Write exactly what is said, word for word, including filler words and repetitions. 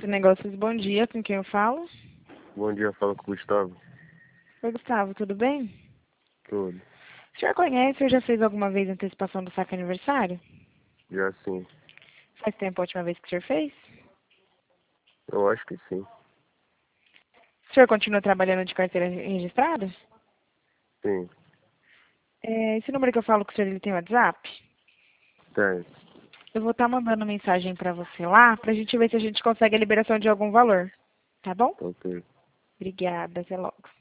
Negócios, bom dia, com quem eu falo? Bom dia, fala com o Gustavo. Oi, Gustavo, tudo bem? Tudo. O senhor conhece ou já fez alguma vez antecipação do saque aniversário? Já sim. Faz tempo a última vez que o senhor fez? Eu acho que sim. O senhor continua trabalhando de carteira registrada? Sim. É, esse número que eu falo com o senhor, ele tem WhatsApp? Tem. Eu vou estar mandando mensagem pra você lá, pra gente ver se a gente consegue a liberação de algum valor. Tá bom? Ok. Obrigada, até logo.